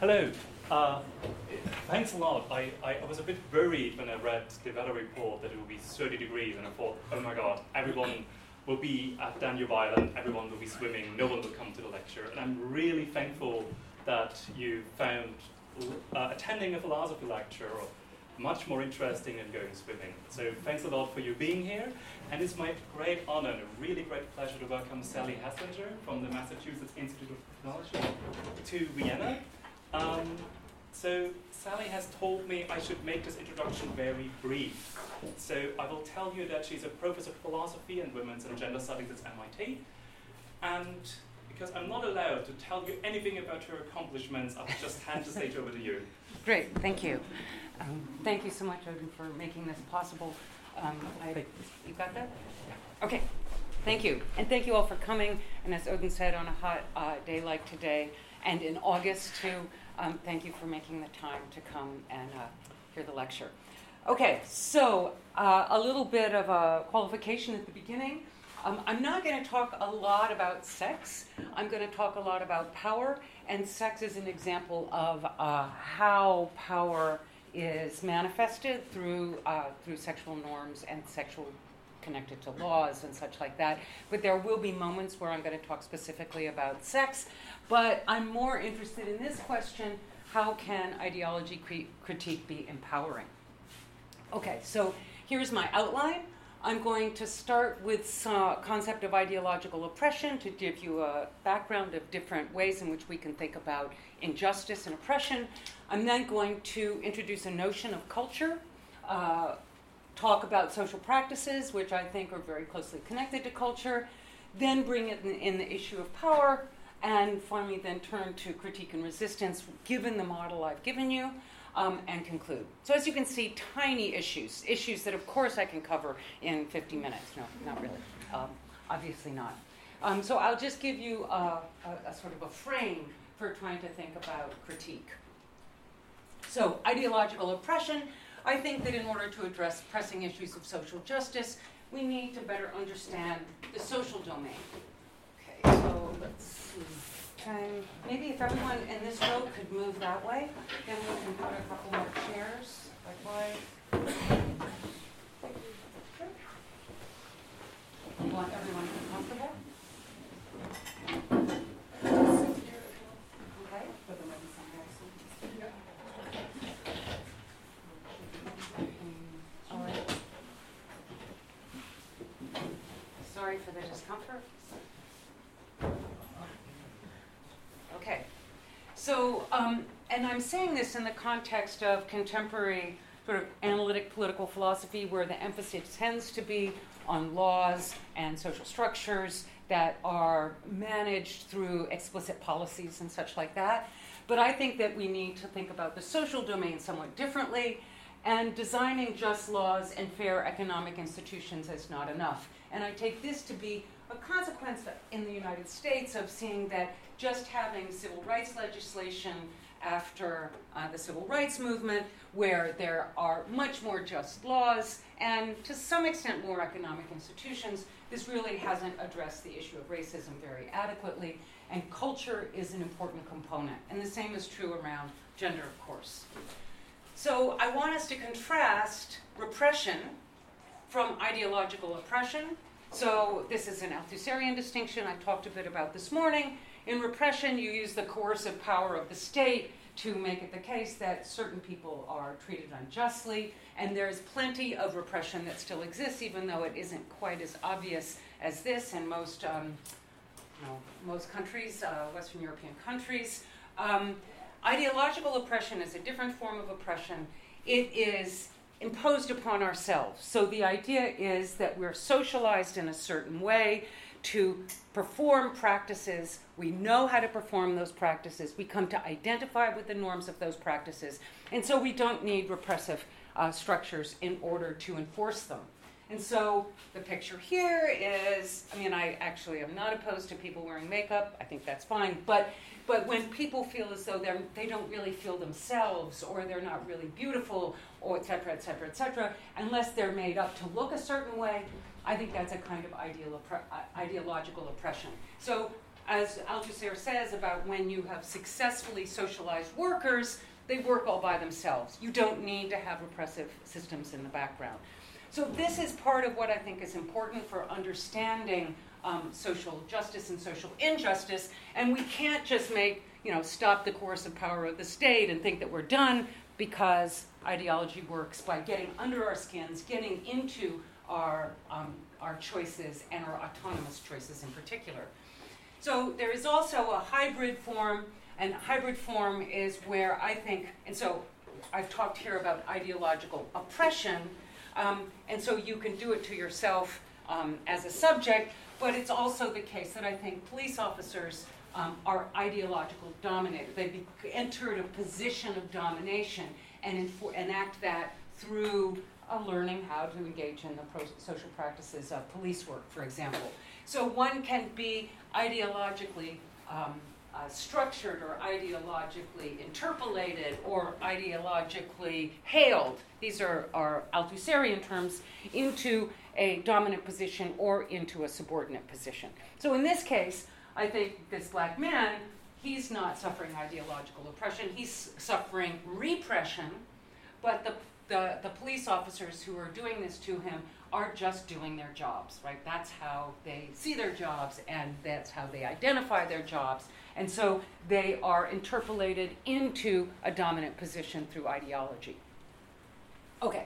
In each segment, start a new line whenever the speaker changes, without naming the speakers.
Hello. Uh, Thanks a lot. I was a bit worried when I read the weather report that it would be 30 degrees, and I thought, oh my God, everyone will be at Danube Island, everyone will be swimming, no one will come to the lecture. And I'm really thankful that you found attending a philosophy lecture much more interesting than going swimming. So thanks a lot for you being here. And it's my great honor and a really great pleasure to welcome Sally Haslanger from the Massachusetts Institute of Technology to Vienna. So Sally has told me I should make this introduction very brief. So I will tell you that she's a professor of philosophy and women's and gender studies at MIT. And because I'm not allowed to tell you anything about her accomplishments, I'll just hand the stage over to you.
Great, thank you. Thank you so much, Odin, for making this possible. You got that? Okay, thank you. And thank you all for coming. And as Odin said, on a hot day like today, and in August too, thank you for making the time to come and hear the lecture. Okay, so a little bit of a qualification at the beginning. I'm not going to talk a lot about sex. I'm going to talk a lot about power, and sex is an example of how power is manifested through sexual norms and sexual connected to laws and such like that. But there will be moments where I'm going to talk specifically about sex. But I'm more interested in this question: how can ideology critique be empowering? Okay, so here's my outline. I'm going to start with some concept of ideological oppression to give you a background of different ways in which we can think about injustice and oppression. I'm then going to introduce a notion of culture, talk about social practices, which I think are very closely connected to culture, then bring in the issue of power, and finally then turn to critique and resistance, given the model I've given you, and conclude. So as you can see, tiny issues that of course I can cover in 50 minutes. No, not really. Obviously not. So I'll just give you a sort of a frame for trying to think about critique. So ideological oppression, I think that in order to address pressing issues of social justice, we need to better understand the social domain. Okay, so let's see. Maybe if everyone in this row could move that way, then we can put a couple more chairs. Like why? You want everyone to be comfortable? Okay. All right. Sorry for the discomfort. Okay, so, and I'm saying this in the context of contemporary sort of analytic political philosophy, where the emphasis tends to be on laws and social structures that are managed through explicit policies and such like that. But I think that we need to think about the social domain somewhat differently, and designing just laws and fair economic institutions is not enough. And I take this to be a consequence in the United States of seeing that just having civil rights legislation after the civil rights movement, where there are much more just laws and to some extent more economic institutions, this really hasn't addressed the issue of racism very adequately, and culture is an important component. And the same is true around gender, of course. So I want us to contrast repression from ideological oppression. So this is an Althusserian distinction I talked a bit about this morning. In repression, you use the coercive power of the state to make it the case that certain people are treated unjustly, and there's plenty of repression that still exists, even though it isn't quite as obvious as this in most countries, Western European countries. Ideological oppression is a different form of oppression. It is imposed upon ourselves. So the idea is that we're socialized in a certain way to perform practices. We know how to perform those practices. We come to identify with the norms of those practices. And so we don't need repressive structures in order to enforce them. And so the picture here is, I actually am not opposed to people wearing makeup. I think that's fine. But when people feel as though they don't really feel themselves, or they're not really beautiful, or et cetera, unless they're made up to look a certain way, I think that's a kind of ideological oppression. So as Althusser says about when you have successfully socialized workers, they work all by themselves. You don't need to have repressive systems in the background. So this is part of what I think is important for understanding social justice and social injustice, and we can't just stop the coercive power of the state and think that we're done, because ideology works by getting under our skins, getting into our choices and our autonomous choices in particular. So there is also a hybrid form, and hybrid form is where I think, and so I've talked here about ideological oppression, and so you can do it to yourself as a subject, but it's also the case that I think police officers are ideological dominated. They enter a position of domination and enact that through learning how to engage in the social practices of police work, for example. So one can be ideologically structured or ideologically interpolated or ideologically hailed, these are Althusserian terms, into a dominant position or into a subordinate position. So in this case, I think this black man, he's not suffering ideological oppression, he's suffering repression, but the police officers who are doing this to him are just doing their jobs, right? That's how they see their jobs, and that's how they identify their jobs. And so they are interpolated into a dominant position through ideology. Okay.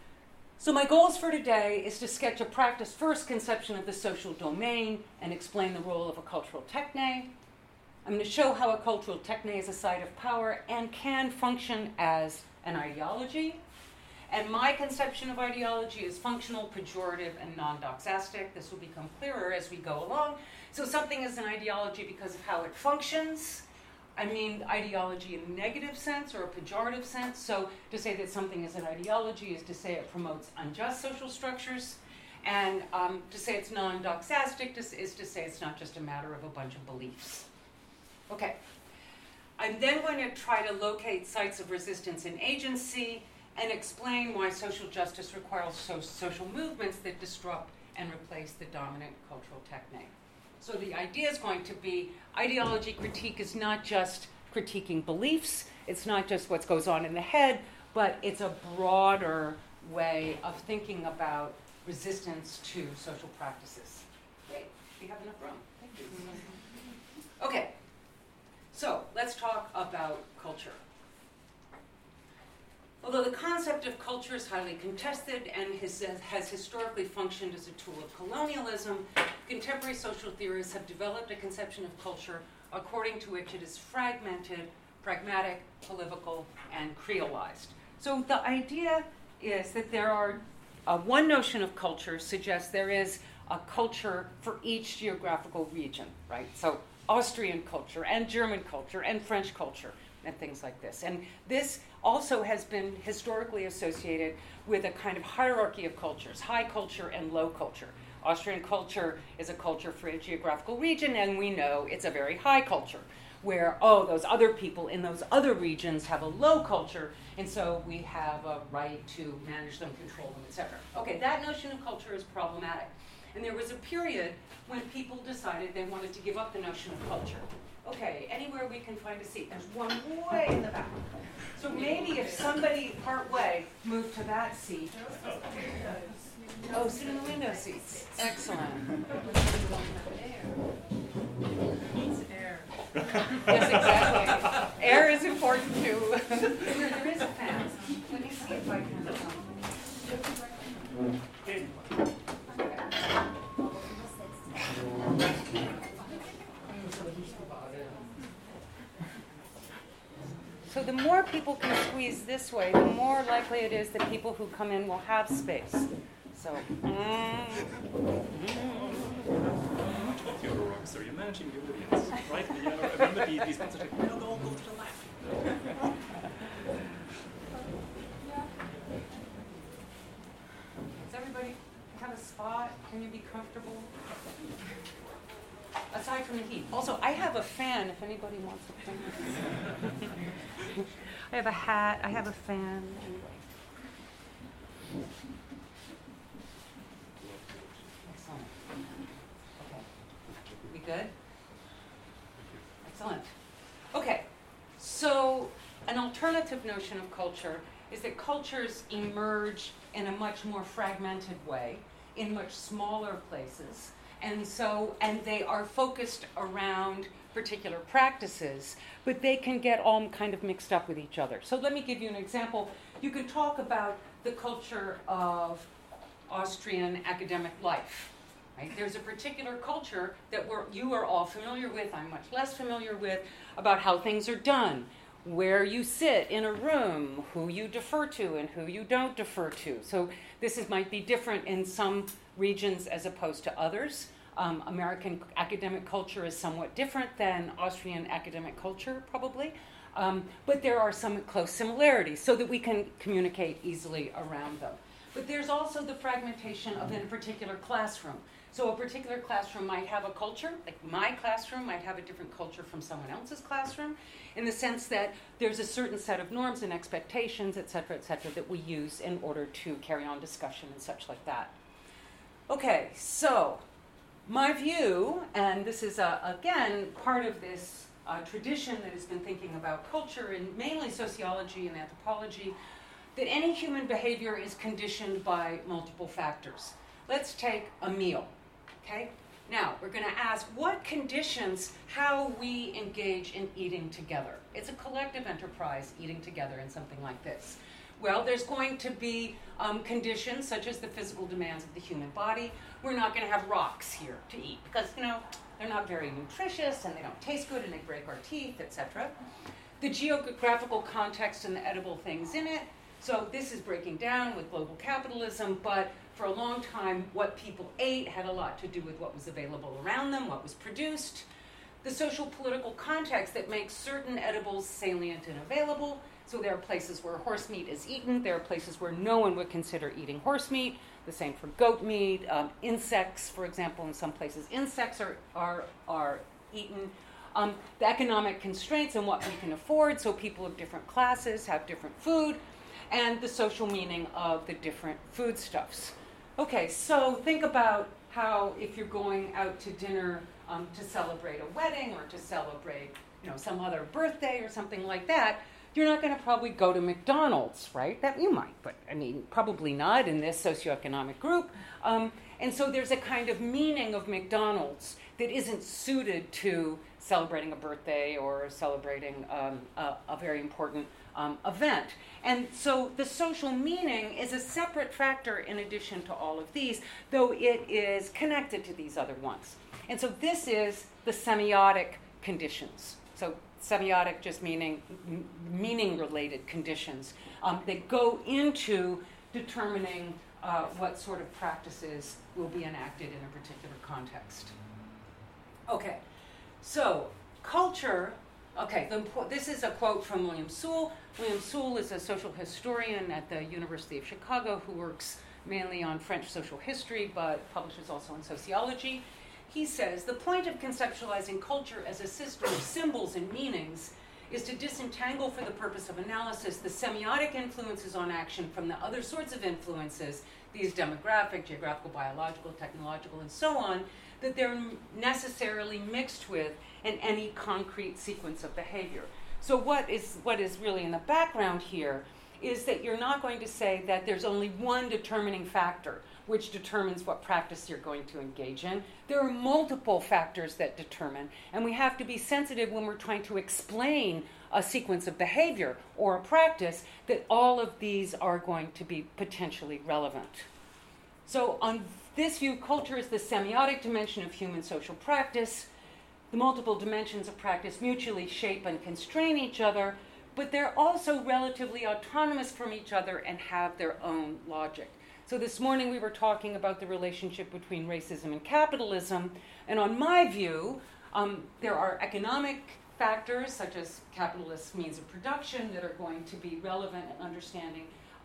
So my goals for today is to sketch a practice-first conception of the social domain and explain the role of a cultural techne. I'm going to show how a cultural techne is a site of power and can function as an ideology. And my conception of ideology is functional, pejorative, and non-doxastic. This will become clearer as we go along. So something is an ideology because of how it functions. I mean ideology in a negative sense or a pejorative sense. So to say that something is an ideology is to say it promotes unjust social structures. And to say it's non-doxastic is to say it's not just a matter of a bunch of beliefs. Okay. I'm then going to try to locate sites of resistance and agency and explain why social justice requires social movements that disrupt and replace the dominant cultural technique. So the idea is going to be ideology critique is not just critiquing beliefs, it's not just what goes on in the head, but it's a broader way of thinking about resistance to social practices. Great, we have enough room. Thank you. Okay, so let's talk about culture. Although the concept of culture is highly contested and has historically functioned as a tool of colonialism, contemporary social theorists have developed a conception of culture according to which it is fragmented, pragmatic, political, and creolized. So the idea is that there are, one notion of culture suggests there is a culture for each geographical region, right? So Austrian culture and German culture and French culture and things like this. And this also has been historically associated with a kind of hierarchy of cultures, high culture and low culture. Austrian culture is a culture for a geographical region, and we know it's a very high culture, where, those other people in those other regions have a low culture, and so we have a right to manage them, control them, etc. Okay, that notion of culture is problematic. And there was a period when people decided they wanted to give up the notion of culture. Okay, anywhere we can find a seat. There's one way in the back. So maybe if somebody part way moved to that seat. Oh, sit in the window seats. Excellent.
Air.
Yes, exactly. Air is important too. There is a fan. Let me see if I can. So the more people can squeeze this way, the more likely it is that people who come in will have space. So.
You're a rock, so you're managing the audience, right? Remember these ones are like, no, go to the left.
Does everybody have a spot? Can you be comfortable? Aside from the heat. Also, I have a fan if anybody wants a fan. I have a hat, I have a fan. Excellent. Okay. We good? Excellent. Okay, so an alternative notion of culture is that cultures emerge in a much more fragmented way, in much smaller places, and they are focused around particular practices, but they can get all kind of mixed up with each other. So let me give you an example. You can talk about the culture of Austrian academic life. Right? There's a particular culture that you are all familiar with, I'm much less familiar with, about how things are done, where you sit in a room, who you defer to and who you don't defer to. So might be different in some regions as opposed to others. American academic culture is somewhat different than Austrian academic culture, probably. But there are some close similarities so that we can communicate easily around them. But there's also the fragmentation of in a particular classroom. So a particular classroom might have a culture, like my classroom might have a different culture from someone else's classroom, in the sense that there's a certain set of norms and expectations, et cetera, that we use in order to carry on discussion and such like that. Okay, so my view, and this is, again, part of this tradition that has been thinking about culture in mainly sociology and anthropology, that any human behavior is conditioned by multiple factors. Let's take a meal, okay? Now, we're going to ask what conditions how we engage in eating together. It's a collective enterprise, eating together in something like this. Well, there's going to be conditions such as the physical demands of the human body. We're not going to have rocks here to eat because, they're not very nutritious and they don't taste good and they break our teeth, etc. The geographical context and the edible things in it. So this is breaking down with global capitalism, but for a long time, what people ate had a lot to do with what was available around them, what was produced. The social political context that makes certain edibles salient and available. So there are places where horse meat is eaten. There are places where no one would consider eating horse meat. The same for goat meat. Insects, for example, in some places, insects are eaten. The economic constraints and what we can afford. So people of different classes have different food. And the social meaning of the different foodstuffs. Okay, so think about how if you're going out to dinner to celebrate a wedding or to celebrate, some other birthday or something like that, you're not going to probably go to McDonald's, right? That you might, but probably not in this socioeconomic group. And so there's a kind of meaning of McDonald's that isn't suited to celebrating a birthday or celebrating a very important event. And so the social meaning is a separate factor in addition to all of these, though it is connected to these other ones. And so this is the semiotic conditions. So semiotic just meaning meaning-related conditions that go into determining what sort of practices will be enacted in a particular context. Okay, so culture. Okay, this is a quote from William Sewell. William Sewell is a social historian at the University of Chicago who works mainly on French social history, but publishes also in sociology. He says, the point of conceptualizing culture as a system of symbols and meanings is to disentangle for the purpose of analysis the semiotic influences on action from the other sorts of influences, these demographic, geographical, biological, technological, and so on, that they're necessarily mixed with in any concrete sequence of behavior. So what is really in the background here is that you're not going to say that there's only one determining factor which determines what practice you're going to engage in. There are multiple factors that determine, and we have to be sensitive when we're trying to explain a sequence of behavior or a practice that all of these are going to be potentially relevant. So on this view, culture is the semiotic dimension of human social practice. The multiple dimensions of practice mutually shape and constrain each other, but they're also relatively autonomous from each other and have their own logic. So this morning we were talking about the relationship between racism and capitalism, and on my view, there are economic factors such as capitalist means of production that are going to be relevant in understanding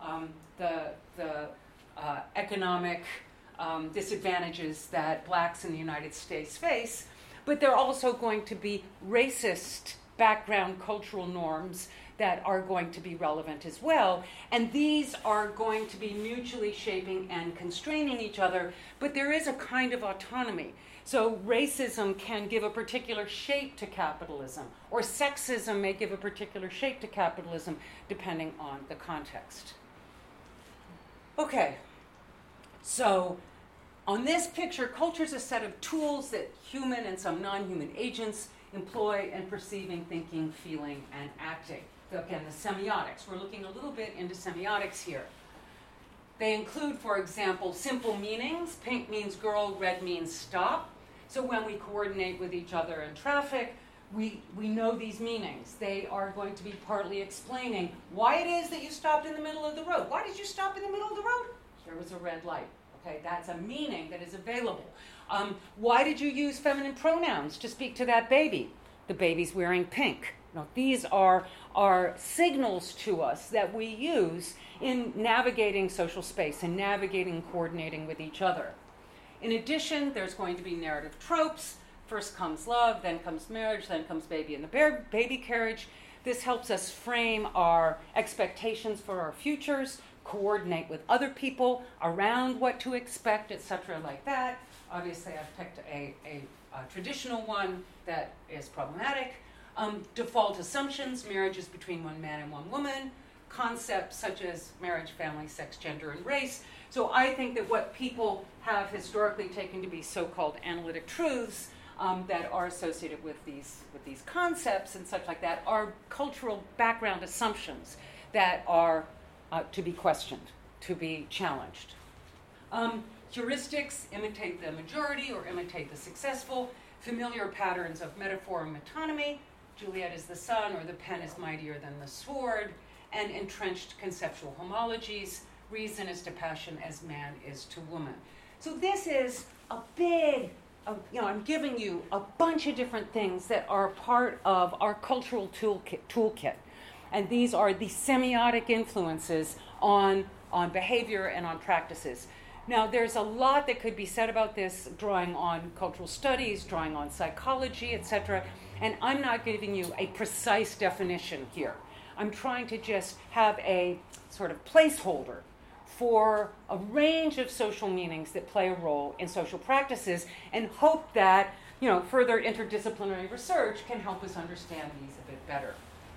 the economic disadvantages that blacks in the United States face, but there are also going to be racist background cultural norms that are going to be relevant as well. And these are going to be mutually shaping and constraining each other, but there is a kind of autonomy. So racism can give a particular shape to capitalism, or sexism may give a particular shape to capitalism, depending on the context. Okay, so on this picture, culture is a set of tools that human and some non-human agents employ in perceiving, thinking, feeling, and acting. So again, the semiotics. We're looking a little bit into semiotics here. They include, for example, simple meanings. Pink means girl, red means stop. So when we coordinate with each other in traffic, we know these meanings. They are going to be partly explaining why it is that you stopped in the middle of the road. Why did you stop in the middle of the road? There was a red light. Okay, that's a meaning that is available. Why did you use feminine pronouns to speak to that baby? The baby's wearing pink. Now, these are signals to us that we use in navigating social space and navigating and coordinating with each other. In addition, there's going to be narrative tropes. First comes love, then comes marriage, then comes baby in the baby carriage. This helps us frame our expectations for our futures, coordinate with other people around what to expect, etc., like that. Obviously, I've picked a traditional one that is problematic. Default assumptions, marriage is between one man and one woman. Concepts such as marriage, family, sex, gender, and race. So I think that what people have historically taken to be so-called analytic truths that are associated with these concepts and such like that are cultural background assumptions that are to be questioned, to be challenged. Heuristics imitate the majority or imitate the successful. Familiar patterns of metaphor and metonymy. Juliet is the sun, or the pen is mightier than the sword. And entrenched conceptual homologies. Reason is to passion as man is to woman. So this is a big, I'm giving you a bunch of different things that are part of our cultural toolkit. And these are the semiotic influences on behavior and on practices. Now, there's a lot that could be said about this, drawing on cultural studies, drawing on psychology, etc. And I'm not giving you a precise definition here. I'm trying to just have a sort of placeholder for a range of social meanings that play a role in social practices, and hope that further interdisciplinary research can help us understand these a bit better.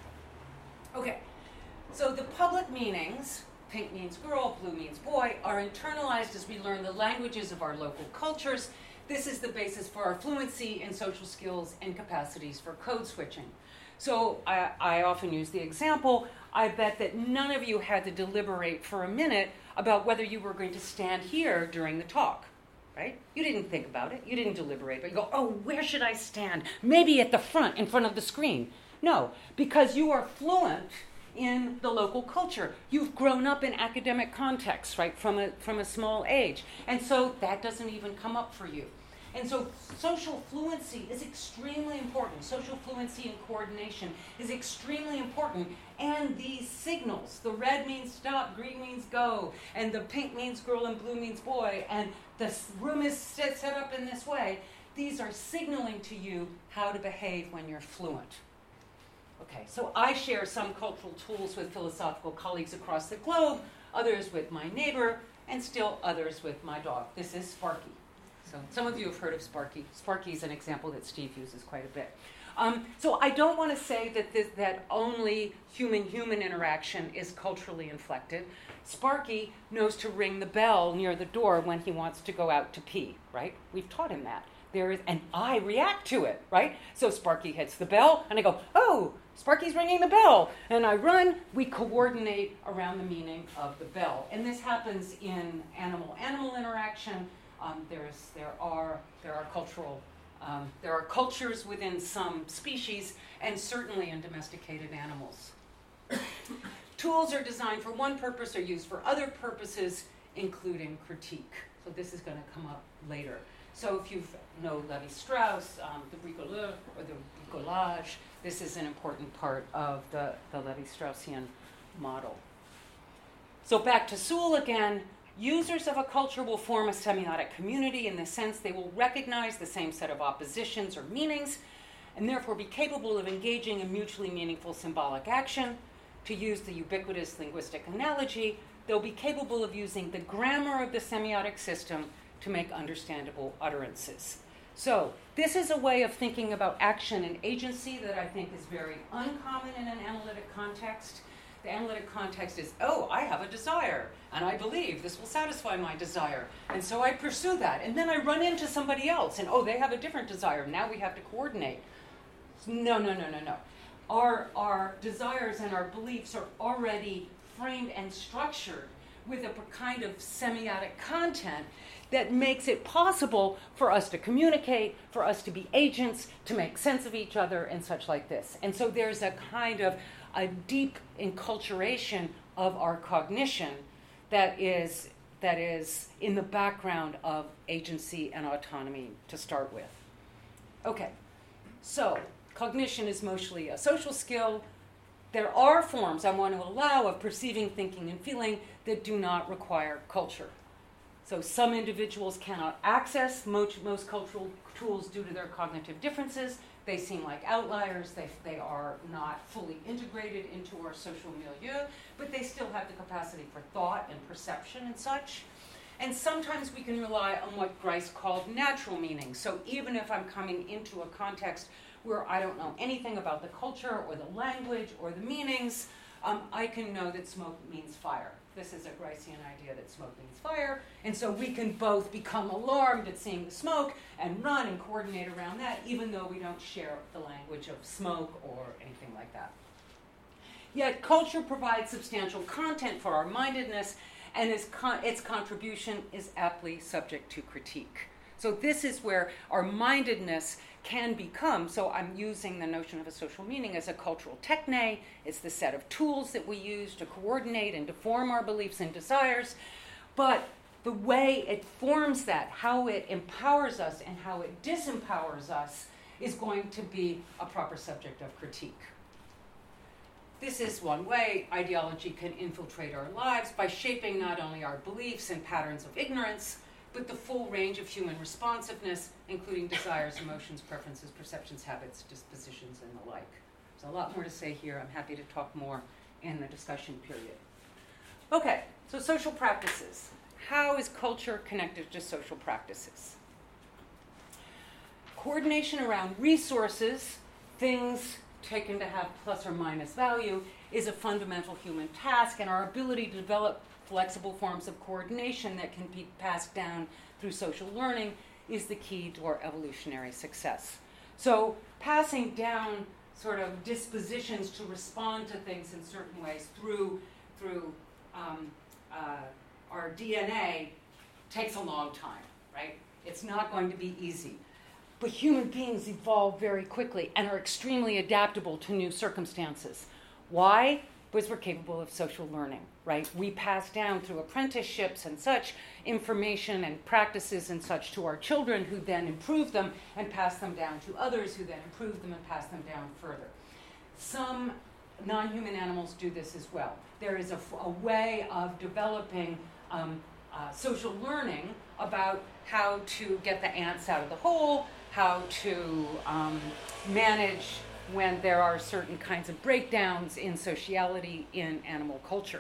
Okay, so the public meanings, pink means girl, blue means boy, are internalized as we learn the languages of our local cultures. This is the basis for our fluency in social skills and capacities for code switching. So I often use the example, I bet that none of you had to deliberate for a minute about whether you were going to stand here during the talk, right? You didn't think about it, you didn't deliberate, but you go, oh, where should I stand? Maybe at the front, in front of the screen. No, because you are fluent in the local culture. You've grown up in academic contexts, right, from a small age. And so that doesn't even come up for you. And so social fluency is extremely important. Social fluency and coordination is extremely important. And these signals, the red means stop, green means go, and the pink means girl and blue means boy, and the room is set up in this way, these are signaling to you how to behave when you're fluent. Okay, so I share some cultural tools with philosophical colleagues across the globe, others with my neighbor, and still others with my dog. This is Sparky. So some of you have heard of Sparky. Sparky is an example that Steve uses quite a bit. So I don't want to say that only human-human interaction is culturally inflected. Sparky knows to ring the bell near the door when he wants to go out to pee, right? We've taught him that. And I react to it, right? So Sparky hits the bell, and I go, oh, Sparky's ringing the bell. And I run. We coordinate around the meaning of the bell. And this happens in animal-animal interaction. There are cultures within some species, and certainly in domesticated animals. Tools are designed for one purpose or used for other purposes, including critique. So this is going to come up later. So if you know Levi-Strauss, the bricoleur or the bricolage, this is an important part of the Levi-Straussian model. So back to Sewell again. Users of a culture will form a semiotic community in the sense they will recognize the same set of oppositions or meanings, and therefore be capable of engaging in mutually meaningful symbolic action. To use the ubiquitous linguistic analogy, they'll be capable of using the grammar of the semiotic system to make understandable utterances. So this is a way of thinking about action and agency that I think is very uncommon in an analytic context. The analytic context is, oh, I have a desire, and I believe this will satisfy my desire, and so I pursue that. And then I run into somebody else, and oh, they have a different desire. Now we have to coordinate. No. Our desires and our beliefs are already framed and structured with a kind of semiotic content that makes it possible for us to communicate, for us to be agents, to make sense of each other, and such like this. And so there's a kind of a deep enculturation of our cognition that is in the background of agency and autonomy to start with. Okay, so cognition is mostly a social skill. There are forms I want to allow of perceiving, thinking, and feeling that do not require culture. So some individuals cannot access most cultural tools due to their cognitive differences. They seem like outliers. They are not fully integrated into our social milieu, but they still have the capacity for thought and perception and such. And sometimes we can rely on what Grice called natural meaning. So even if I'm coming into a context where I don't know anything about the culture or the language or the meanings, I can know that smoke means fire. This is a Gricean idea that smoke means fire, and so we can both become alarmed at seeing the smoke and run and coordinate around that, even though we don't share the language of smoke or anything like that. Yet culture provides substantial content for our mindedness, and its contribution is aptly subject to critique. So this is where our mindedness can become, so I'm using the notion of a social meaning as a cultural techne. It's the set of tools that we use to coordinate and to form our beliefs and desires. But the way it forms that, how it empowers us and how it disempowers us, is going to be a proper subject of critique. This is one way ideology can infiltrate our lives by shaping not only our beliefs and patterns of ignorance, but the full range of human responsiveness, including desires, emotions, preferences, perceptions, habits, dispositions, and the like. There's a lot more to say here. I'm happy to talk more in the discussion period. Okay, so social practices. How is culture connected to social practices? Coordination around resources, things taken to have plus or minus value, is a fundamental human task, and our ability to develop flexible forms of coordination that can be passed down through social learning is the key to our evolutionary success. So passing down sort of dispositions to respond to things in certain ways through our DNA takes a long time, right? It's not going to be easy. But human beings evolve very quickly and are extremely adaptable to new circumstances. Why? Because we're capable of social learning, right? We pass down through apprenticeships and such information and practices and such to our children, who then improve them and pass them down to others, who then improve them and pass them down further. Some non-human animals do this as well. There is a way of developing social learning about how to get the ants out of the hole, how to manage when there are certain kinds of breakdowns in sociality in animal culture.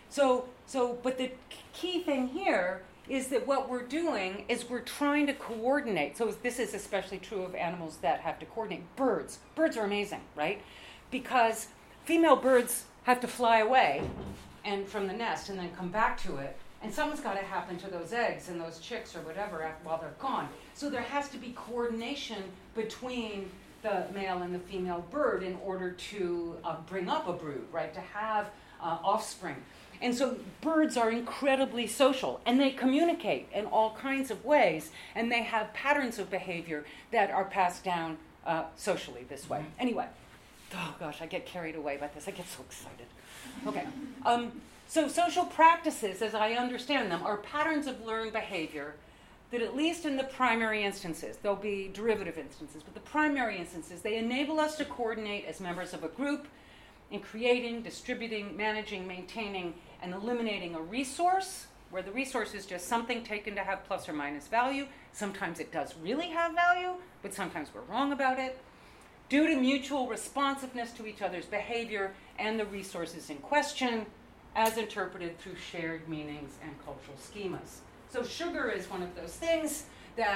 But the key thing here is that what we're doing is we're trying to coordinate. So this is especially true of animals that have to coordinate. Birds. Birds are amazing, right? Because female birds have to fly away and from the nest and then come back to it. And something's got to happen to those eggs and those chicks or whatever while they're gone. So there has to be coordination between the male and the female bird in order to bring up a brood, right? To have offspring. And so birds are incredibly social, and they communicate in all kinds of ways, and they have patterns of behavior that are passed down socially this way. Anyway, oh gosh, I get carried away by this. I get so excited. Okay. So social practices, as I understand them, are patterns of learned behavior that, at least in the primary instances, there'll be derivative instances, but the primary instances, they enable us to coordinate as members of a group in creating, distributing, managing, maintaining, and eliminating a resource, where the resource is just something taken to have plus or minus value. Sometimes it does really have value, but sometimes we're wrong about it, due to mutual responsiveness to each other's behavior and the resources in question, as interpreted through shared meanings and cultural schemas. So sugar is one of those things that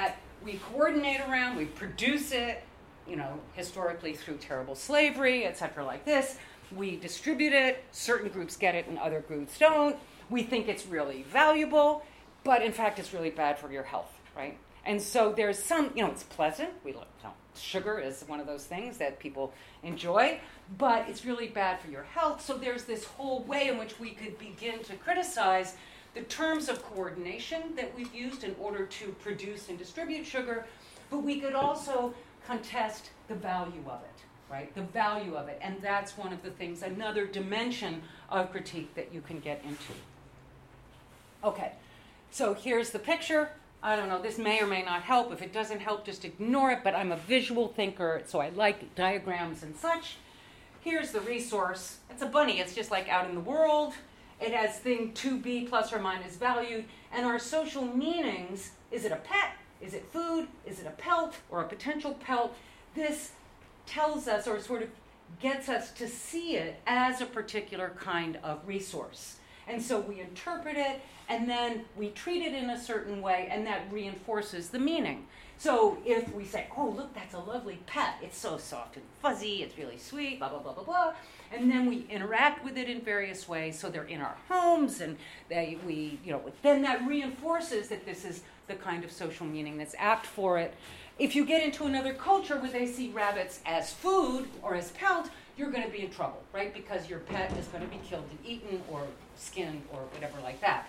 we coordinate around, we produce it, historically through terrible slavery, etc. like this. We distribute it, certain groups get it and other groups don't. We think it's really valuable, but in fact it's really bad for your health, right? And so there's some, it's pleasant. Sugar is one of those things that people enjoy, but it's really bad for your health. So there's this whole way in which we could begin to criticize the terms of coordination that we've used in order to produce and distribute sugar, but we could also contest the value of it, right? The value of it. And that's one of the things, another dimension of critique that you can get into. Okay, so here's the picture. I don't know, this may or may not help. If it doesn't help, just ignore it, but I'm a visual thinker, so I like diagrams and such. Here's the resource. It's a bunny. It's just like out in the world. It has thing to be plus or minus valued. And our social meanings, is it a pet? Is it food? Is it a pelt or a potential pelt? This tells us, or sort of gets us to see it as a particular kind of resource. And so we interpret it, and then we treat it in a certain way, and that reinforces the meaning. So if we say, oh, look, that's a lovely pet. It's so soft and fuzzy. It's really sweet, blah, blah, blah, blah, blah. And then we interact with it in various ways. So they're in our homes, and then that reinforces that this is the kind of social meaning that's apt for it. If you get into another culture where they see rabbits as food or as pelt, you're going to be in trouble, right? Because your pet is going to be killed and eaten or skinned or whatever like that.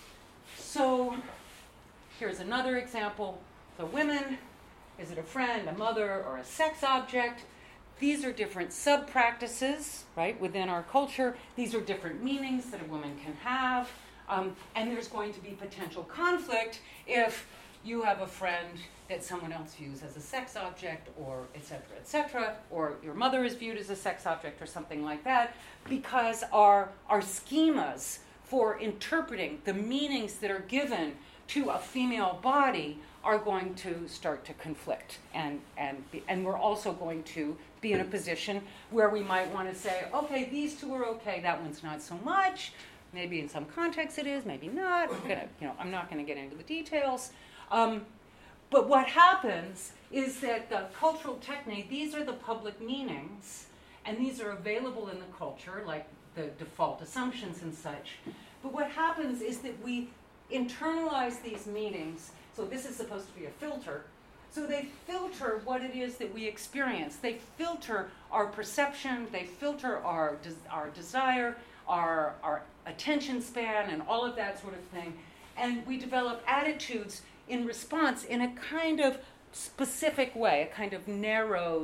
So here's another example. So women, is it a friend, a mother, or a sex object? These are different sub-practices, right, within our culture. These are different meanings that a woman can have. And there's going to be potential conflict if you have a friend that someone else views as a sex object, or et cetera, or your mother is viewed as a sex object or something like that, because our schemas for interpreting the meanings that are given to a female body are going to start to conflict. And we're also going to be in a position where we might want to say, okay, these two are okay, that one's not so much. Maybe in some context it is, maybe not. I'm not going to get into the details. But what happens is that the cultural technique, these are the public meanings, and these are available in the culture, like the default assumptions and such. But what happens is that we internalize these meanings. So this is supposed to be a filter. So they filter what it is that we experience. They filter our perception. They filter our desire, our attention span, and all of that sort of thing. And we develop attitudes in response in a kind of specific way, a kind of narrowed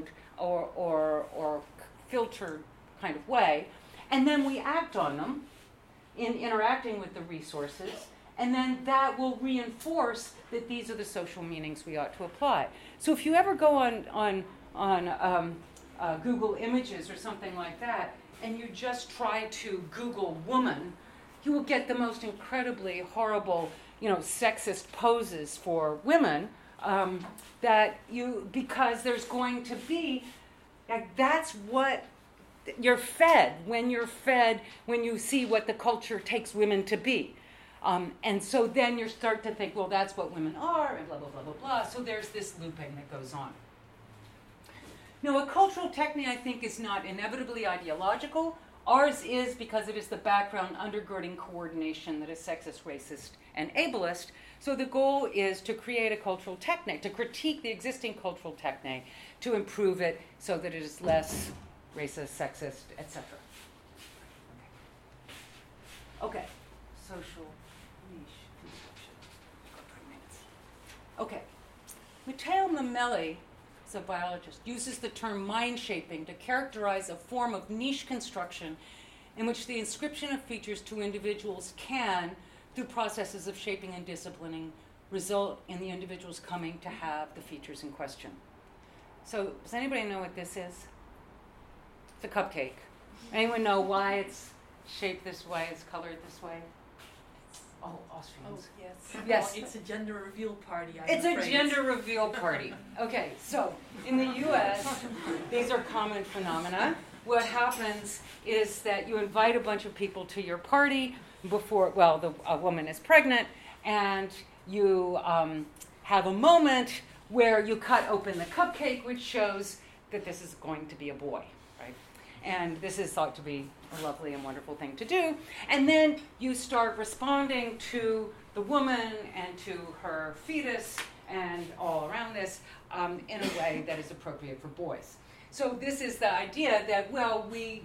or filtered kind of way. And then we act on them in interacting with the resources. And then that will reinforce that these are the social meanings we ought to apply. So if you ever go on Google Images or something like that, and you just try to Google woman, you will get the most incredibly horrible, sexist poses for women because there's going to be, that's what you're fed when you see what the culture takes women to be. And so then you start to think, well, that's what women are, and blah, blah, blah, blah, blah. So there's this looping that goes on. Now, a cultural technique, I think, is not inevitably ideological. Ours is because it is the background undergirding coordination that is sexist, racist, and ableist. So the goal is to create a cultural technique, to critique the existing cultural technique, to improve it so that it is less racist, sexist, etc. Okay. Social niche construction. 3 minutes. Okay. Matteo Mameli, as a biologist, uses the term mind shaping to characterize a form of niche construction in which the inscription of features to individuals can, through processes of shaping and disciplining, result in the individuals coming to have the features in question. So, does anybody know what this is? It's a cupcake. Anyone know why it's shaped this way, it's colored this way? Oh, Austrians.
Oh, yes.
Yes.
Well, it's a gender reveal party.
It's a gender reveal party. Okay, so in the U.S., these are common phenomena. What happens is that you invite a bunch of people to your party before, a woman is pregnant, and you have a moment where you cut open the cupcake, which shows that this is going to be a boy, right? And this is thought to be a lovely and wonderful thing to do. And then you start responding to the woman and to her fetus and all around this in a way that is appropriate for boys. So this is the idea that, well, we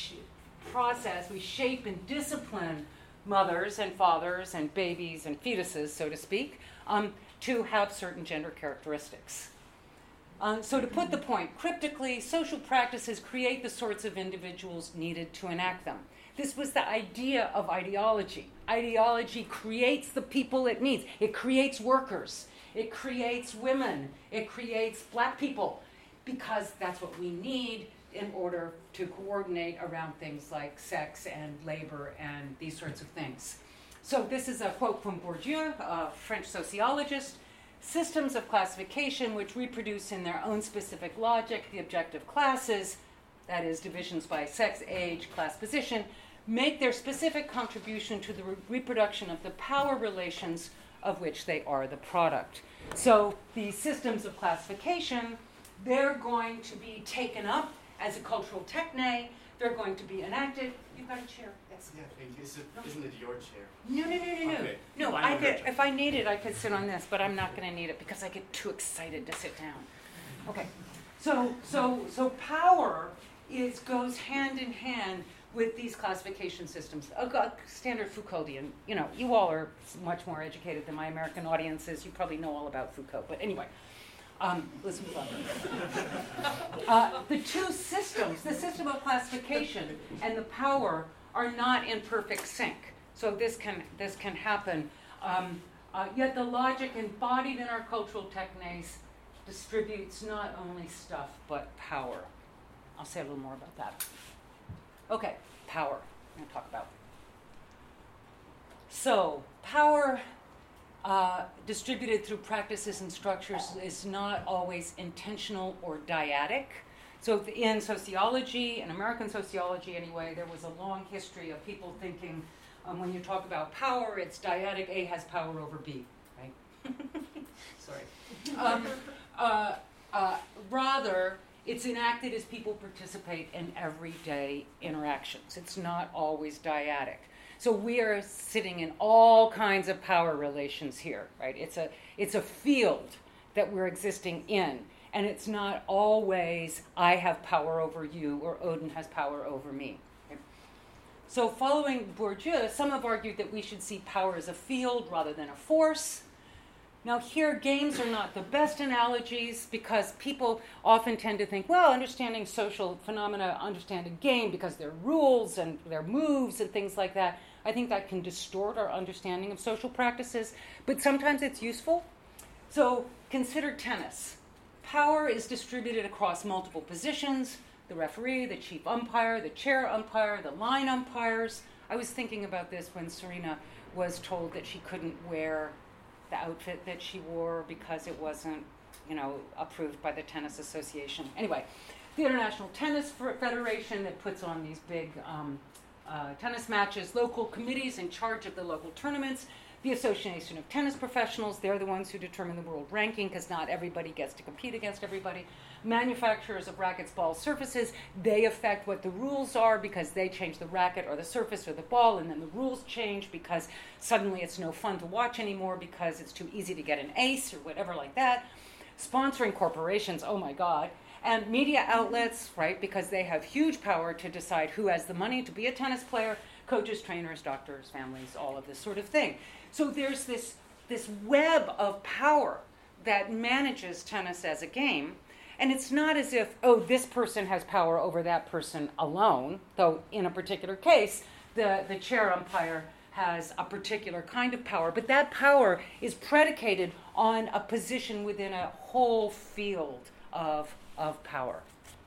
shape and discipline mothers and fathers and babies and fetuses, so to speak, to have certain gender characteristics. So to put the point cryptically, social practices create the sorts of individuals needed to enact them. This was the idea of ideology. Ideology creates the people it needs. It creates workers. It creates women. It creates black people, because that's what we need in order to coordinate around things like sex and labor and these sorts of things. So this is a quote from Bourdieu, a French sociologist. Systems of classification which reproduce in their own specific logic the objective classes, that is, divisions by sex, age, class position, make their specific contribution to the reproduction of the power relations of which they are the product. So these systems of classification, they're going to be taken up as a cultural techne. They're going to be enacted. You've got a chair. Yes.
Yeah, thank you. Isn't it your chair?
No.
Okay.
No, I could, if I needed, I could sit on this, but I'm not going to need it because I get too excited to sit down. Okay. So power goes hand in hand with these classification systems. A standard Foucauldian. You all are much more educated than my American audiences. You probably know all about Foucault. But anyway, let's move on. The two systems, the system of classification and the power, are not in perfect sync. So this can happen. Yet the logic embodied in our cultural technes distributes not only stuff but power. I'll say a little more about that. Okay, power. I'm going to talk about. So power distributed through practices and structures is not always intentional or dyadic. So in sociology, in American sociology anyway, there was a long history of people thinking when you talk about power, it's dyadic, A has power over B, right? Sorry. Rather, it's enacted as people participate in everyday interactions. It's not always dyadic. So we are sitting in all kinds of power relations here, right? It's a field that we're existing in, and it's not always I have power over you or Odin has power over me. Okay? So following Bourdieu, some have argued that we should see power as a field rather than a force. Now here, games are not the best analogies because people often tend to think, well, understanding social phenomena, understand a game because there are rules and there are moves and things like that. I think that can distort our understanding of social practices, but sometimes it's useful. So consider tennis. Power is distributed across multiple positions: the referee, the chief umpire, the chair umpire, the line umpires. I was thinking about this when Serena was told that she couldn't wear the outfit that she wore because it wasn't, approved by the Tennis Association. Anyway, the International Tennis Federation that puts on these big tennis matches, local committees in charge of the local tournaments, the Association of Tennis Professionals, they're the ones who determine the world ranking because not everybody gets to compete against everybody. Manufacturers of rackets, balls, surfaces, they affect what the rules are because they change the racket or the surface or the ball, and then the rules change because suddenly it's no fun to watch anymore because it's too easy to get an ace or whatever like that. Sponsoring corporations, oh my God. And media outlets, right, because they have huge power to decide who has the money to be a tennis player, coaches, trainers, doctors, families, all of this sort of thing. So there's this web of power that manages tennis as a game. And it's not as if, this person has power over that person alone, though in a particular case, the chair umpire has a particular kind of power. But that power is predicated on a position within a whole field of power.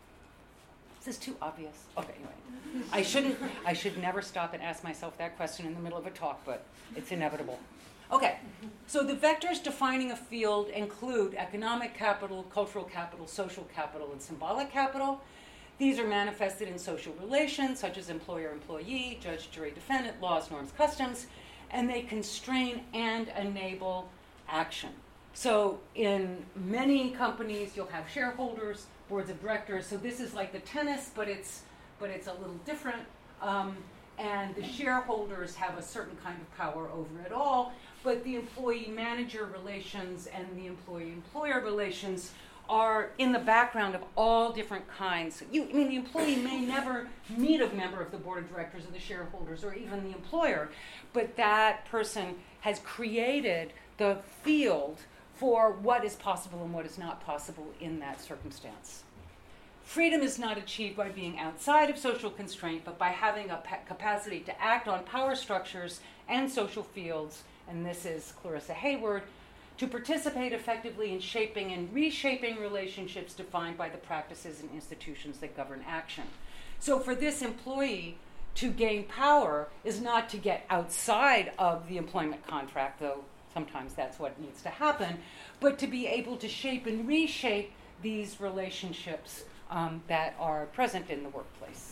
Is this too obvious? Okay, anyway. I should never stop and ask myself that question in the middle of a talk, but it's inevitable. Okay, so the vectors defining a field include economic capital, cultural capital, social capital, and symbolic capital. These are manifested in social relations, such as employer-employee, judge, jury, defendant, laws, norms, customs, and they constrain and enable action. So in many companies, you'll have shareholders, boards of directors. So this is like the tennis, but it's a little different. And the shareholders have a certain kind of power over it all. But the employee-manager relations and the employee-employer relations are in the background of all different kinds. The employee may never meet a member of the board of directors or the shareholders or even the employer, but that person has created the field for what is possible and what is not possible in that circumstance. Freedom is not achieved by being outside of social constraint, but by having a capacity to act on power structures and social fields, and this is Clarissa Hayward, to participate effectively in shaping and reshaping relationships defined by the practices and institutions that govern action. So for this employee, to gain power is not to get outside of the employment contract, though sometimes that's what needs to happen, but to be able to shape and reshape these relationships that are present in the workplace.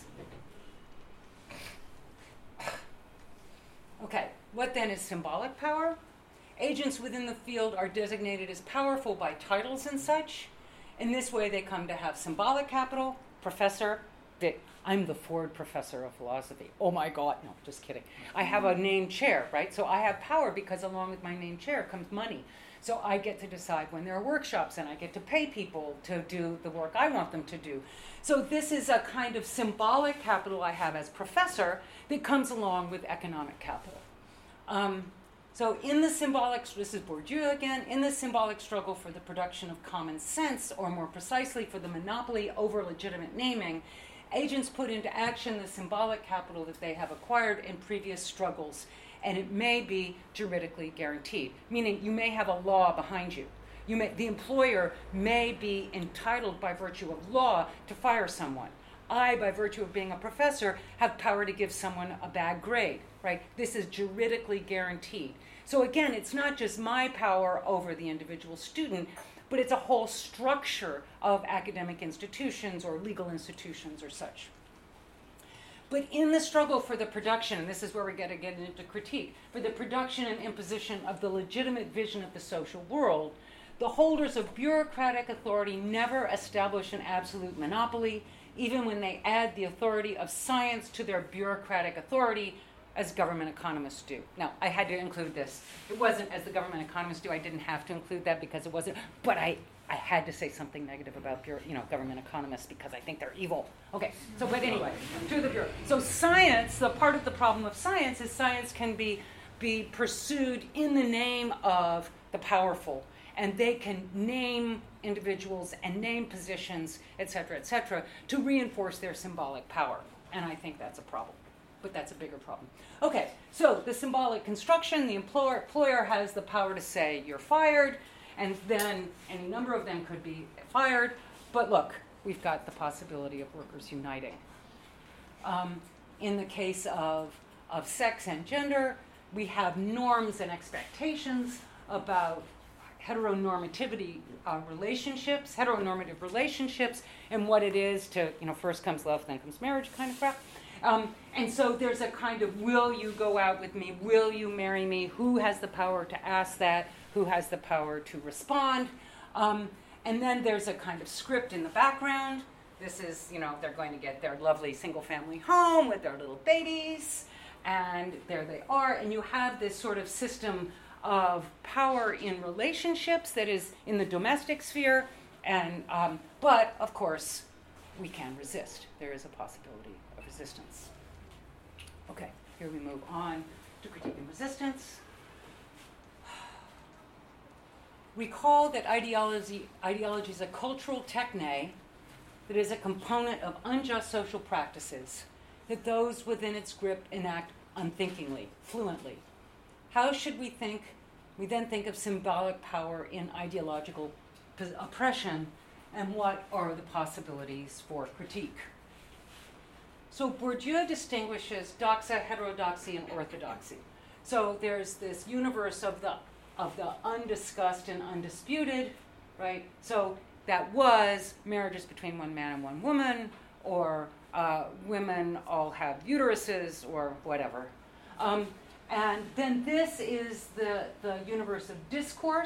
Okay, what then is symbolic power? Agents within the field are designated as powerful by titles and such. In this way, they come to have symbolic capital, professor. I'm the Ford Professor of Philosophy. Oh my God, no, just kidding. I have a named chair, right? So I have power because along with my named chair comes money. So I get to decide when there are workshops and I get to pay people to do the work I want them to do. So this is a kind of symbolic capital I have as professor that comes along with economic capital. So in the symbolic, this is Bourdieu again, in the symbolic struggle for the production of common sense, or more precisely for the monopoly over legitimate naming, agents put into action the symbolic capital that they have acquired in previous struggles, and it may be juridically guaranteed, meaning you may have a law behind you. The employer may be entitled by virtue of law to fire someone. I, by virtue of being a professor, have power to give someone a bad grade, right? This is juridically guaranteed. So again, it's not just my power over the individual student, but it's a whole structure of academic institutions or legal institutions or such. But in the struggle for the production, and this is where we get to get into critique, for the production and imposition of the legitimate vision of the social world, the holders of bureaucratic authority never establish an absolute monopoly, even when they add the authority of science to their bureaucratic authority, as government economists do. Now, I had to include this. It wasn't as the government economists do. I didn't have to include that because it wasn't, but I had to say something negative about government economists because I think they're evil. Okay, so but anyway, to the bureau. So science, the part of the problem of science is science can be pursued in the name of the powerful, and they can name individuals and name positions, et cetera, to reinforce their symbolic power. And I think that's a problem. But that's a bigger problem. Okay, so the symbolic construction, the employer has the power to say you're fired, and then any number of them could be fired. But look, we've got the possibility of workers uniting. In the case of sex and gender, we have norms and expectations about heteronormative relationships, and what it is to, first comes love, then comes marriage kind of crap. And so there's a kind of, will you go out with me? Will you marry me? Who has the power to ask that? Who has the power to respond? And then there's a kind of script in the background. This is, they're going to get their lovely single-family home with their little babies, and there they are. And you have this sort of system of power in relationships that is in the domestic sphere. And but, of course, we can resist. There is a possibility of resistance. Okay, here we move on to critiquing resistance. Recall that ideology is a cultural techne that is a component of unjust social practices that those within its grip enact unthinkingly, fluently. How should we think? We then think of symbolic power in ideological oppression, and what are the possibilities for critique? So Bourdieu distinguishes doxa, heterodoxy, and orthodoxy. So there's this universe of the undiscussed and undisputed, right? So that was marriages between one man and one woman, or women all have uteruses, or whatever. And then this is the universe of discourse.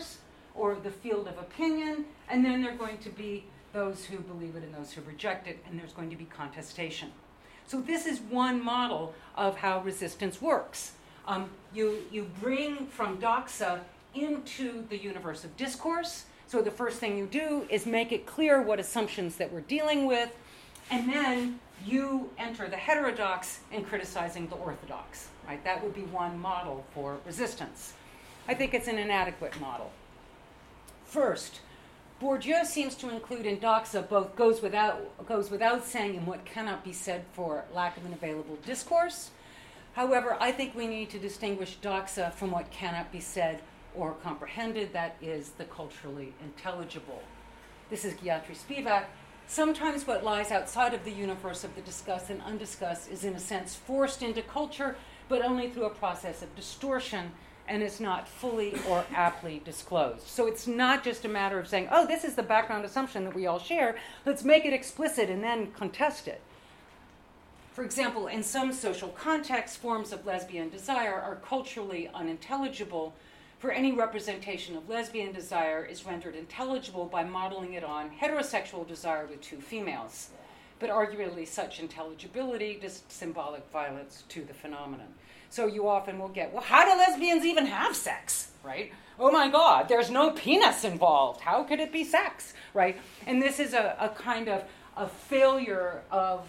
or the field of opinion, and then there are going to be those who believe it and those who reject it, and there's going to be contestation. So this is one model of how resistance works. You bring from doxa into the universe of discourse. So the first thing you do is make it clear what assumptions that we're dealing with, and then you enter the heterodox in criticizing the orthodox. Right? That would be one model for resistance. I think it's an inadequate model. First, Bourdieu seems to include in doxa both goes without saying and what cannot be said for lack of an available discourse. However, I think we need to distinguish doxa from what cannot be said or comprehended, that is the culturally intelligible. This is Gayatri Spivak. Sometimes what lies outside of the universe of the discussed and undiscussed is in a sense forced into culture, but only through a process of distortion, and is not fully or aptly disclosed. So it's not just a matter of saying, oh, this is the background assumption that we all share, let's make it explicit and then contest it. For example, in some social contexts, forms of lesbian desire are culturally unintelligible, for any representation of lesbian desire is rendered intelligible by modeling it on heterosexual desire with two females. But arguably such intelligibility does symbolic violence to the phenomenon. So you often will get, well, how do lesbians even have sex, right? Oh my God, there's no penis involved. How could it be sex, right? And this is a kind of a failure of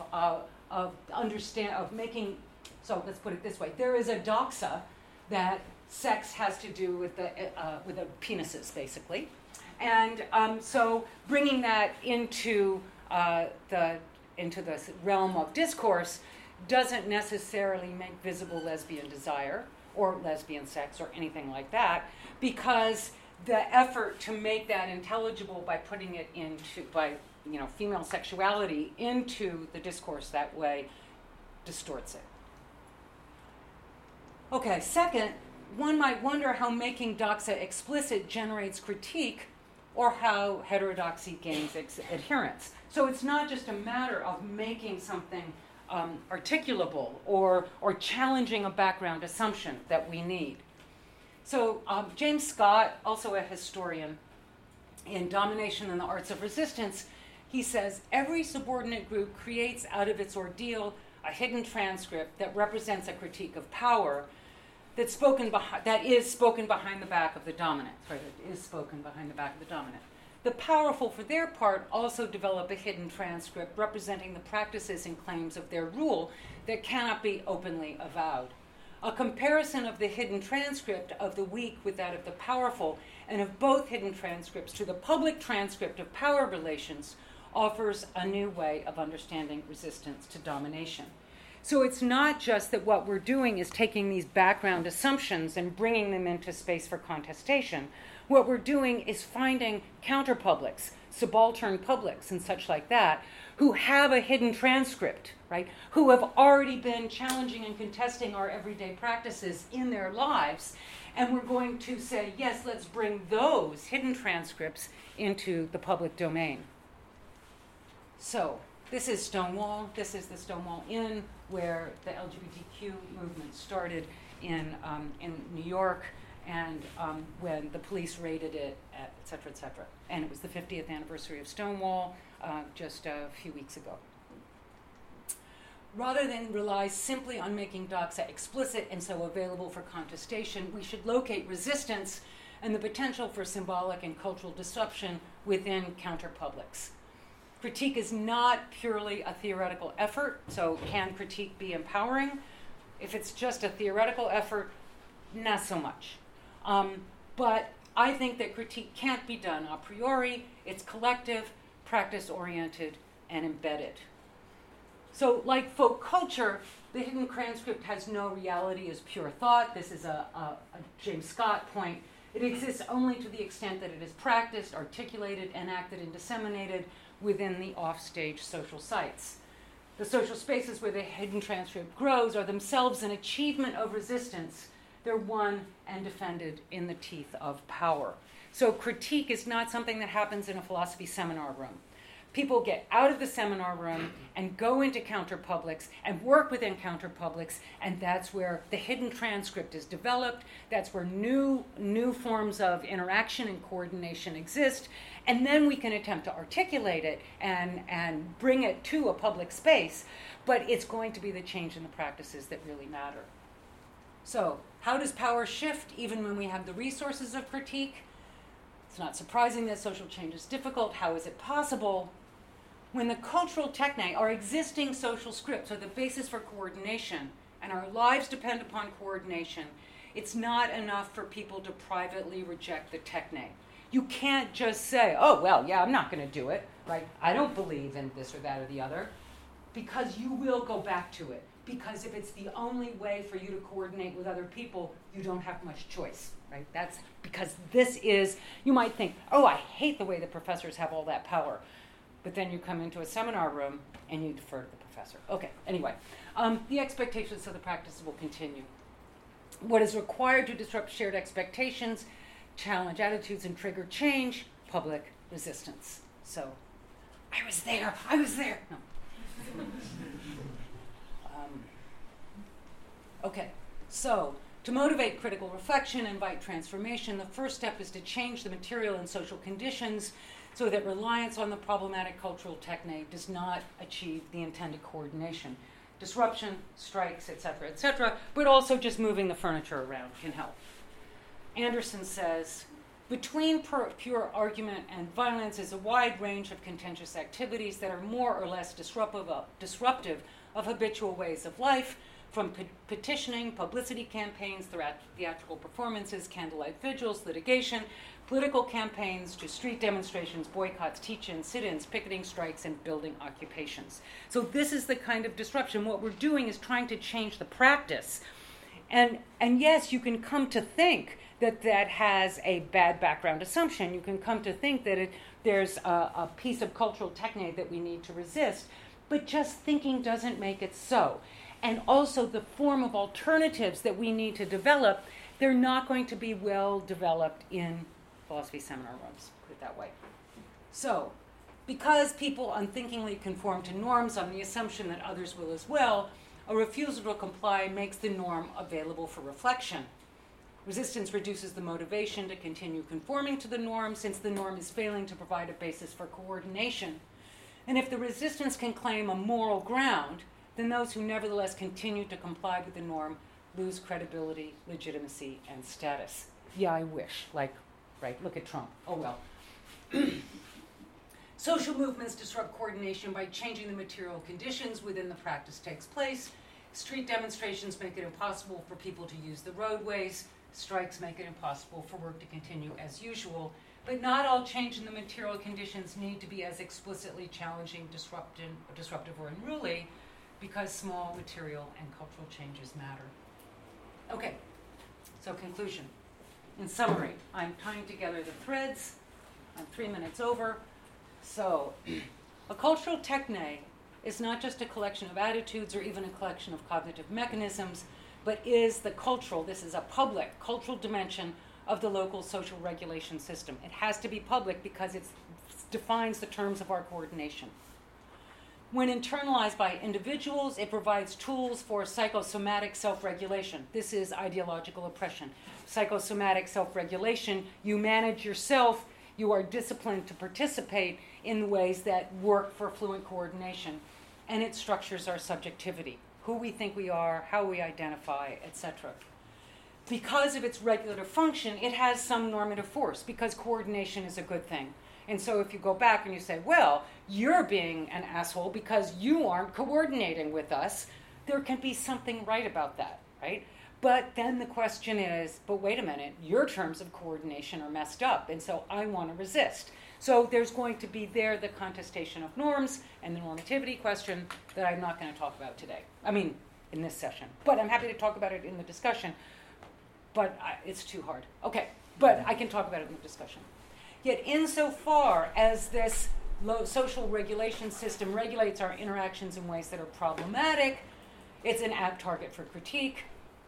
making, so let's put it this way. There is a doxa that sex has to do with the penises, basically. And so bringing that into the realm of discourse doesn't necessarily make visible lesbian desire or lesbian sex or anything like that, because the effort to make that intelligible by putting it into, female sexuality into the discourse that way distorts it. Okay, second, one might wonder how making doxa explicit generates critique or how heterodoxy gains adherence. So it's not just a matter of making something articulable or challenging a background assumption that we need. So James Scott, also a historian, in Domination and the Arts of Resistance, he says, every subordinate group creates out of its ordeal a hidden transcript that represents a critique of power that is spoken behind the back of the dominant. The powerful, for their part, also develop a hidden transcript representing the practices and claims of their rule that cannot be openly avowed. A comparison of the hidden transcript of the weak with that of the powerful, and of both hidden transcripts to the public transcript of power relations, offers a new way of understanding resistance to domination. So it's not just that what we're doing is taking these background assumptions and bringing them into space for contestation. What we're doing is finding counterpublics, subaltern publics and such like that, who have a hidden transcript, right? Who have already been challenging and contesting our everyday practices in their lives. And we're going to say, yes, let's bring those hidden transcripts into the public domain. So this is Stonewall. This is the Stonewall Inn, where the LGBTQ movement started in New York, and when the police raided it, et cetera, and it was the 50th anniversary of Stonewall just a few weeks ago. Rather than rely simply on making doxa explicit and so available for contestation, we should locate resistance and the potential for symbolic and cultural disruption within counterpublics. Critique is not purely a theoretical effort, so can critique be empowering? If it's just a theoretical effort, not so much. But I think that critique can't be done a priori. It's collective, practice-oriented, and embedded. So like folk culture, the hidden transcript has no reality as pure thought. This is a James Scott point. It exists only to the extent that it is practiced, articulated, enacted, and disseminated within the offstage social sites. The social spaces where the hidden transcript grows are themselves an achievement of resistance. They're won and defended in the teeth of power. So critique is not something that happens in a philosophy seminar room. People get out of the seminar room and go into counterpublics and work within counterpublics, and that's where the hidden transcript is developed. That's where new forms of interaction and coordination exist, and then we can attempt to articulate it and bring it to a public space, but it's going to be the change in the practices that really matter. So, how does power shift even when we have the resources of critique? It's not surprising that social change is difficult. How is it possible? When the cultural techne, our existing social scripts, are the basis for coordination, and our lives depend upon coordination, it's not enough for people to privately reject the techne. You can't just say, oh, well, yeah, I'm not going to do it, right? I don't believe in this or that or the other, because you will go back to it. Because if it's the only way for you to coordinate with other people, you don't have much choice, right? That's because this is, you might think, oh, I hate the way the professors have all that power. But then you come into a seminar room and you defer to the professor. Okay, anyway, the expectations of the practices will continue. What is required to disrupt shared expectations, challenge attitudes, and trigger change? Public resistance. So, I was there. No. Okay, so to motivate critical reflection, invite transformation, the first step is to change the material and social conditions so that reliance on the problematic cultural techne does not achieve the intended coordination. Disruption, strikes, etc., but also just moving the furniture around can help. Anderson says, between pure argument and violence is a wide range of contentious activities that are more or less disruptive of habitual ways of life, from petitioning, publicity campaigns, theatrical performances, candlelight vigils, litigation, political campaigns, to street demonstrations, boycotts, teach-ins, sit-ins, picketing strikes, and building occupations. So this is the kind of disruption. What we're doing is trying to change the practice. And yes, you can come to think that has a bad background assumption. You can come to think that there's a piece of cultural techne that we need to resist, but just thinking doesn't make it so. And also the form of alternatives that we need to develop, they're not going to be well developed in philosophy seminar rooms, put it that way. So, because people unthinkingly conform to norms on the assumption that others will as well, a refusal to comply makes the norm available for reflection. Resistance reduces the motivation to continue conforming to the norm, since the norm is failing to provide a basis for coordination. And if the resistance can claim a moral ground, then those who nevertheless continue to comply with the norm lose credibility, legitimacy, and status. Yeah, I wish. Like, right, look at Trump. Oh, well. Social movements disrupt coordination by changing the material conditions within the practice takes place. Street demonstrations make it impossible for people to use the roadways. Strikes make it impossible for work to continue as usual. But not all change in the material conditions need to be as explicitly challenging, disruptive, or unruly, because small material and cultural changes matter. Okay, so conclusion. In summary, I'm tying together the threads. I'm 3 minutes over. So, a cultural techne is not just a collection of attitudes or even a collection of cognitive mechanisms, but is the cultural, this is a public cultural dimension of the local social regulation system. It has to be public because it defines the terms of our coordination. When internalized by individuals, it provides tools for psychosomatic self-regulation. This is ideological oppression. Psychosomatic self-regulation, you manage yourself, you are disciplined to participate in ways that work for fluent coordination, and it structures our subjectivity, who we think we are, how we identify, etc. Because of its regulative function, it has some normative force, because coordination is a good thing. And so if you go back and you say, well, you're being an asshole because you aren't coordinating with us, there can be something right about that, right? But then the question is, but wait a minute, your terms of coordination are messed up, and so I want to resist. So there's going to be there the contestation of norms and the normativity question that I'm not going to talk about today. I mean, in this session. But I'm happy to talk about it in the discussion. But it's too hard. Okay, but I can talk about it in the discussion. Yet insofar as this social regulation system regulates our interactions in ways that are problematic, it's an apt target for critique.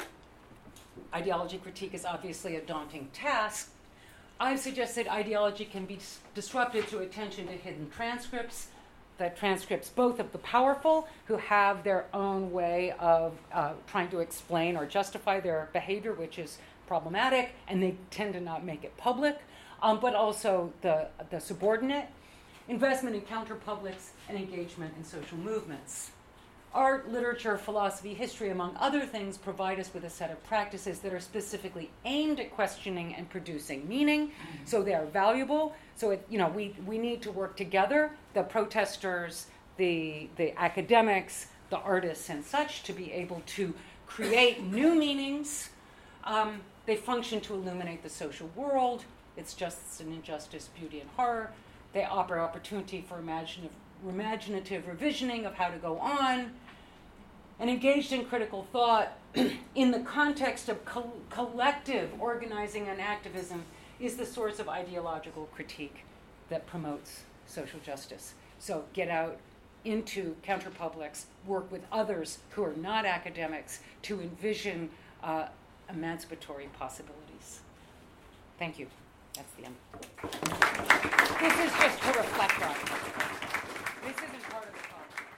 Ideology critique is obviously a daunting task. I've suggested ideology can be disrupted through attention to hidden transcripts, the transcripts both of the powerful, who have their own way of trying to explain or justify their behavior, which is problematic, and they tend to not make it public, but also the subordinate, investment in counterpublics, and engagement in social movements. Art, literature, philosophy, history, among other things, provide us with a set of practices that are specifically aimed at questioning and producing meaning. So they are valuable. So we need to work together, the protesters, the academics, the artists, and such, to be able to create new meanings. They function to illuminate the social world. It's justice and injustice, beauty and horror. They offer opportunity for imaginative revisioning of how to go on, and engaged in critical thought in the context of collective organizing and activism is the source of ideological critique that promotes social justice. So get out into counterpublics, work with others who are not academics to envision emancipatory possibilities. Thank you. That's the end. This is just to reflect on.